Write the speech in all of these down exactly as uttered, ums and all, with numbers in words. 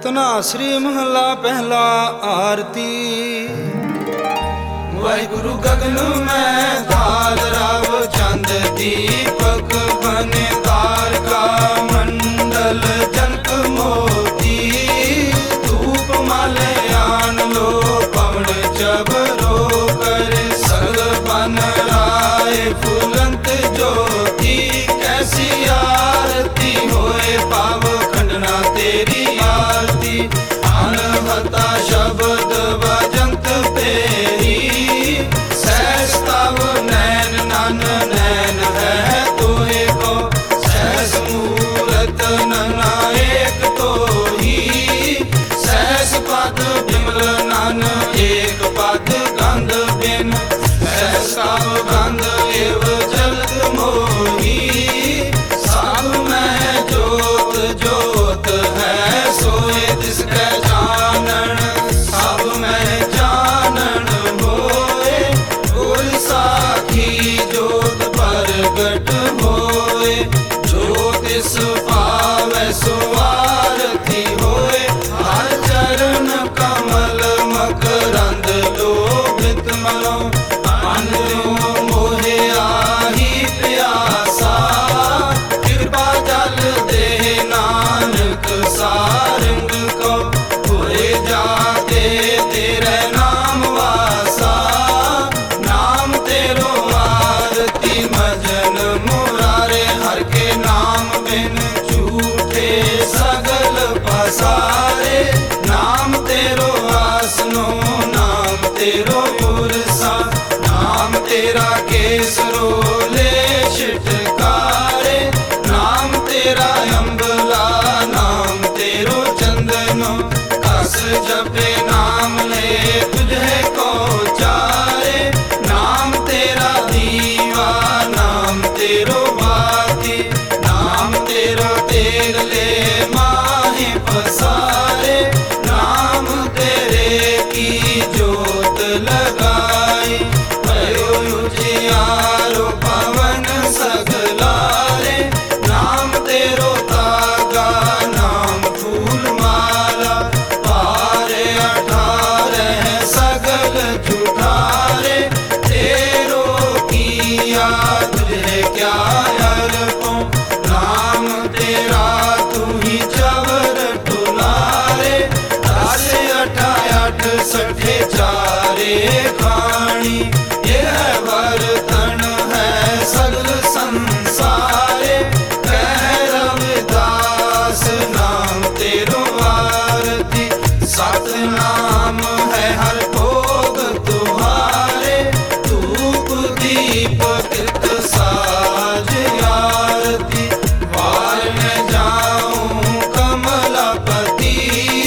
तनासरी महला पहला आरती। वाहिगुरु गगन में ताल राव चंद दीपक बने तारका मंडल जनक मोती। धूप माल्यान लो पवन चबरो कर सग बन राय फुलंत ज्योति। कैसी आरती होए पाव खंडना तेरी आरती। अनहता शब्द बजंत तेरी सहस्ताव नैन नन नैन है तोए को। सहस मूरत नना एक तो ही सहस पद बिमल नन एक पद गंध बिन। सहस्ताव गंध एव जलत मोही सब में जोत जोत है सोए तिसकै जानन। सब में जानन होए गुर साखी जोत प्रगट होए। जो तिस पावै सो आरती होए। हर चरण कमल मकरंद लोभित मनो। अन मोहे आही प्यासा कृपा जल दे नानक सारंग को। होए जाते तेरे नाम वासा नाम तेरो आरती मजन मुरारे। हर के नाम बिन झूठे सगल पसारे। नाम तेरो आसनो नाम तेरो पुरसा। नाम तेरा केसरो ले छिटकारे। नाम तेरा अम्बला नाम तेरो चंदनो। कस जपे नाम ले तुझे को चारे। नाम तेरा दीवा नाम तेरो बाती। नाम तेरो तेल ले माहे पसारे। नाम तेरे की जोत लगाई। भयो उजियारो पवन सगलारे। नाम तेरो तागा नाम फूल माला। पारे अठारह सगल झूठारे। तेरो किया तुझे क्या अरपो। नाम तेरा तू ही चवर टुलारे। दस अठाठ सठे चारे खाणी। यह बर्तन है सगल संसारे। कह रविदास नाम तेरो आरती। सत नाम है हर भोग तुम्हारे। धूप दीप कृत साज आरती। वार न जाऊं कमलापति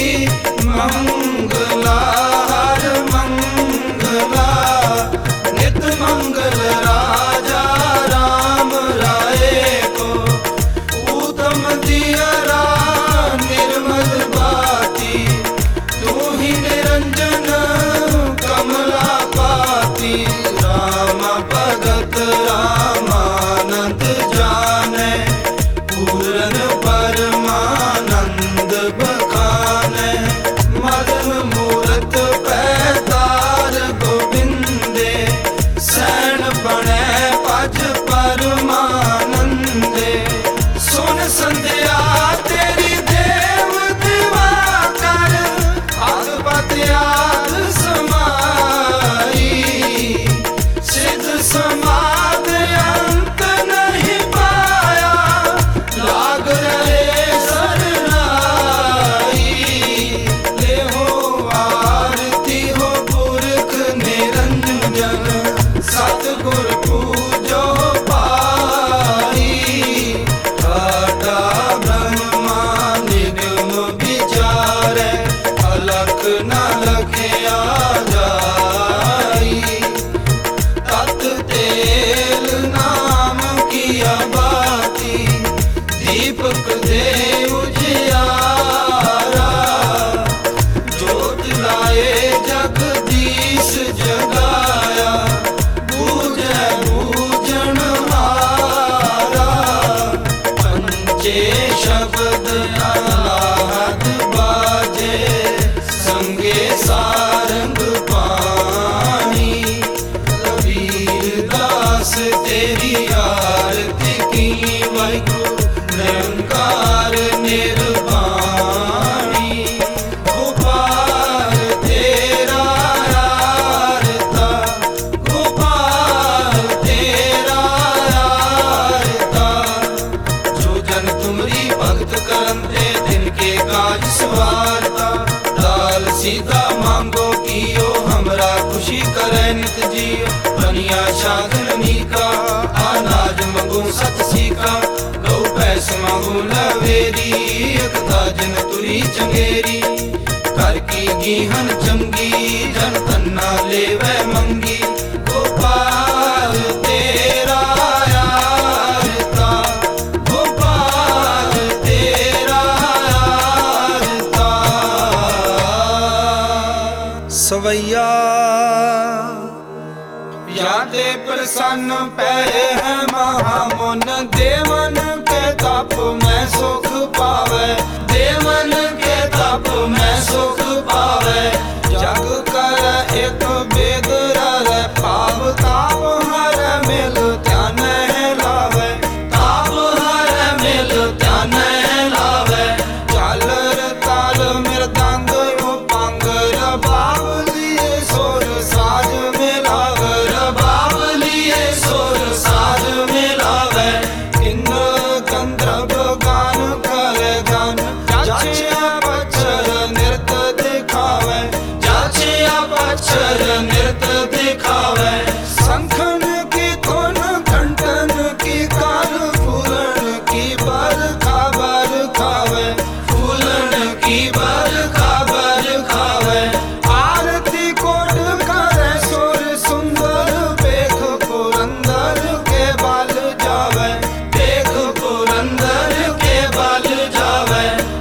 मंगला हर मंगला। नित मंगल राजा राम राय को। उत्तम दियरा निर्मल बाती। तू ही निरंजन कमला पाती। राम भगत रामानंद जाने। पूरन परमानंद बखाने। मदन मूरत पैतार गोविंदे। सैन बने पज परमानंदे। सुन संध्या तेरी देव दिवा कर। आद पत्याद समाई। सिद्ध समाध अंत नहीं पाया। लाग रहे सरनाई। ले हो आरती हो पुरख निरंजन। सतगुर पूजो पाई। घाटा ब्रह्मा निगम विचारे। अलख न लखया जाई। तत तेल नाम किया बाती। दीपक दे उजियारा। जोत लाए जगदीश जगाया। बूझे बूझन हारा। पंचे शब्द अलाहद बाज दी बनिया शागनी का अनाज मंगू सत सीका गौ पैस मंगू लवेरी एक दाजन तुरी चंगेरी कर की गीहन चंगी जन तन्ना लेवे मंगी गोपाल तेरा यार था गोपाल तेरा यार था सवैया यादे प्रसन्न पै है महामुन देवन के तप में सुख पावे देवन के तप में सुख पावे जग कर एक वेद रे पाप ताप हर मिल ध्यान लावे ताप हर मिल ध्यान लावे झालर ताल मृदंग पांगर बावलिए सोर साज मिलावे बावलिए सोर साज मिलावे इंद्र गंधर्व गान करे गान जाचिया पक्षर नृत्य दिखावे जाचिया पक्षर नृत्य दिखावे शंखन की धुन घंटन की कार फूलन की बरखा बरखावे फूलन की बरखा बरखावे आरती कोट करे सुर सुंदर देख पुरंदर के बाल जावे देख पुरंदर के बाल जावे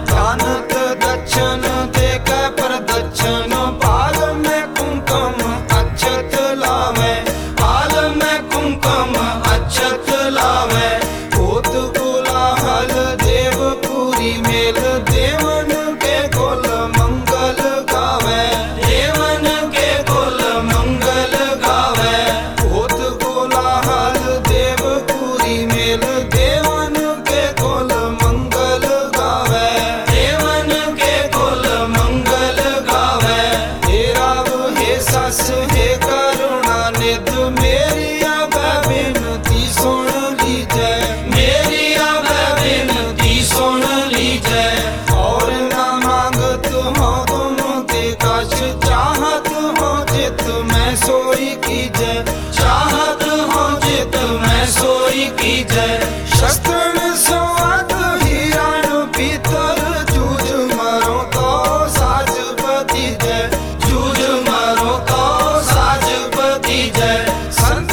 दानत दक्षिण देख प्रदक्षिण पाल में कुंकुम अक्षत लावे पाल में कुंकुम अक्षत लावे भूत कोलाहल देवपुरी मेल देवन के कुल मंगल गावे देवन के कुल मंगल गावे भूत कोलाहल देवपुरी मेल देवन के कुल मंगल गावे देवन के कुल मंगल गावे हे राव हे सस हे करुणा निध मेरी अब विनती सुन लीजै मेरी अब विनती सुन लीजै और न मांगत हो तुम के कछ चाहत हो जित मैं सोई कीजै चाहत हो जित मैं सोई कीजै शस्त्र संवाद हिरण पीतर जूझ मरो तो साज पति जय जूझ मरो तो साज पति जय संत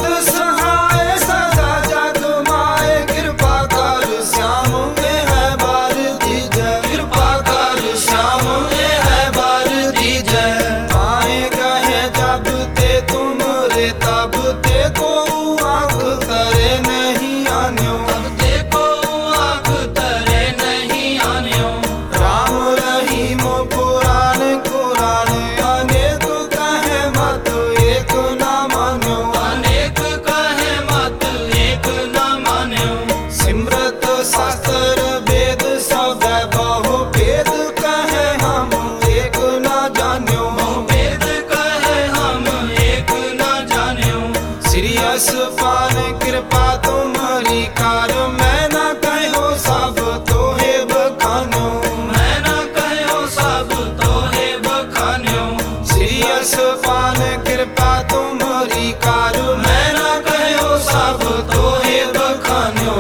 सहाय सदा जग माए कृपा कर श्याम में है बार दीजय कृपा कर श्याम में है बार दीजय आए कहे जब ते तुम रे तब ते को आंख करे नहीं आन्यो तब ते को आंख करे नहीं आन्यो राम रहीम पुराण कुरान अनेक कहे मत एक न मान्यो अनेक कहे मत एक न मान्यो सिमरत शास्त्र वेद सब बहु वेद कहे हम एक न जान्यो वेद कहे हम एक न जान्यो श्रीयस पान कृपा तुम्हारी कार मैं न कहो सब तो हे बखान्यो मैं न कहो सब तो हे बखान्यो श्रीयस पान कृपा तुम्हारी कार मैं न कहो सब तो हे बखान्यो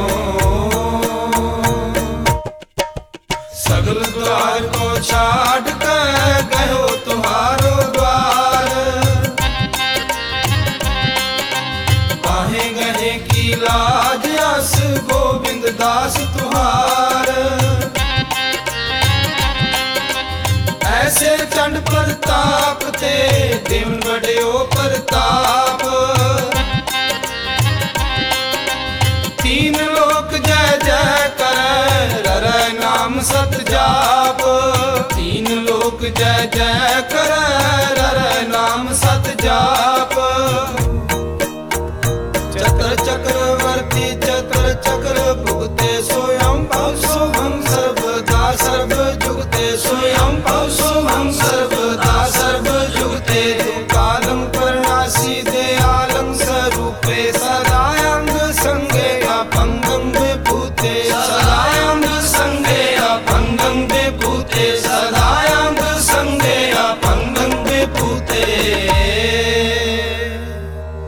सगल द्वार को छाड़ कर गयो तुम्हारो द्वार बाहे गहे की लाज अस गोविंद दास तुहार ऐसे चंड प्रताप ते दिन बड़े प्रताप तीन लोक जय जय करे रर नाम सत जाप तीन लोक जय जय करे रर नाम सत जाप चतर चक्रवर्ती चतर चक्र भुगते स्वयं भव शुभम सर्वदा सर्व जुगते स्वयं भव शुभम सर्वदा सर्व जुगते कालम परनासी दयालं स्वरूपे सदायंग संगे अपंगं विभूते सदायंग संगे अपंगं विभूते सदायंग संगे अपंगं विभूते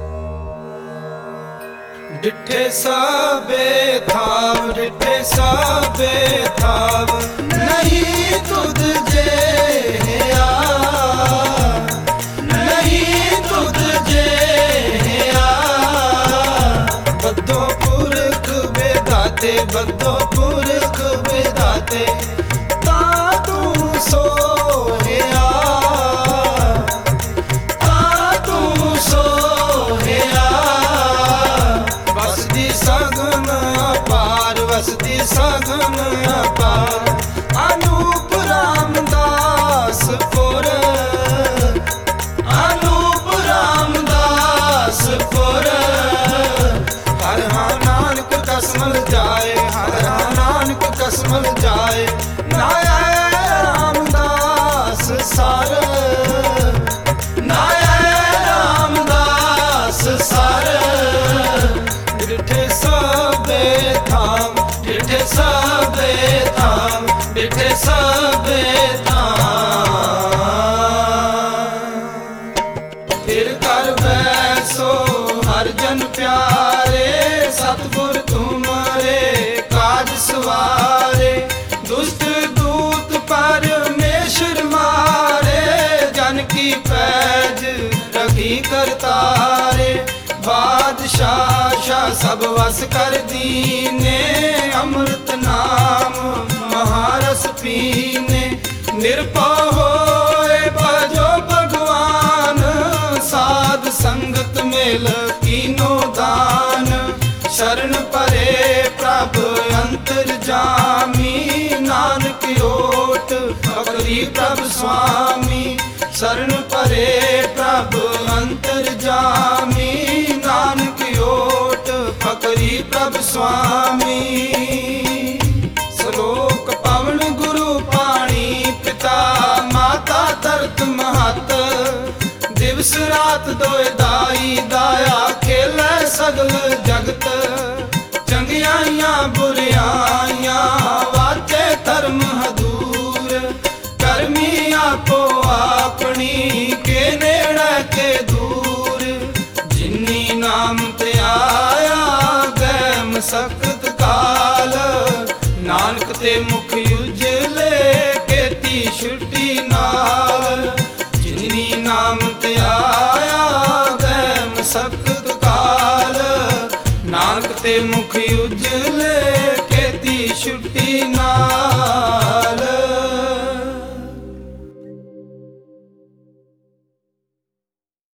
सबे थाव डिठे सबे थाव नहीं तुझ जे आ नहीं तुझ जे आ बद्धो पुरख बेदाते बद्धो पुरख बेदाते ता तू सोया ता तू सोया वसदी सगन अपार वसदी सगन अपार अनूप रामदास पुर अनूप रामदास पुर हर हा नानक कसमल जाए हर हा नानक कसमल जाए नाया रामदास सार नाया रामदास सार डिठे सबे थाम डिठे सबे थाम डिठे सबे थाम फिर कर बैसो हर जन प्यारे सतगुर तुम्हारे काज सवारे दुष्ट दूत परमेश्वर मारे जन की पैज रखी करतारे बादशाह शाह सब वस कर दीने अमृत नाम महारस पीने निरपा होए भजो भगवान साध संगत मेल कीनो दान शरण परे प्रभ अंतर जामी नानक ओट पकड़ी प्रभ स्वामी शरण परे प्रभ अंतर जामी नानक ओट पकड़ी प्रभ स्वामी श्लोक पवन गुरु पाणी पिता माता तरत महत दिवस रात दोए दाई दाया खेलै सगल जगत चंगियाइयां बुरियाइयां वाचे धर्म हदूर करमी आपो अपनी के नेड़े के दूर जिन्नी नाम ते आया गै मसकत काल नानक ते मुख उजले केती छुट्टी नाल जिन्नी नाम ते आया गै मसकत काल नानक ते मुख उजले केती छुट्टी नाल।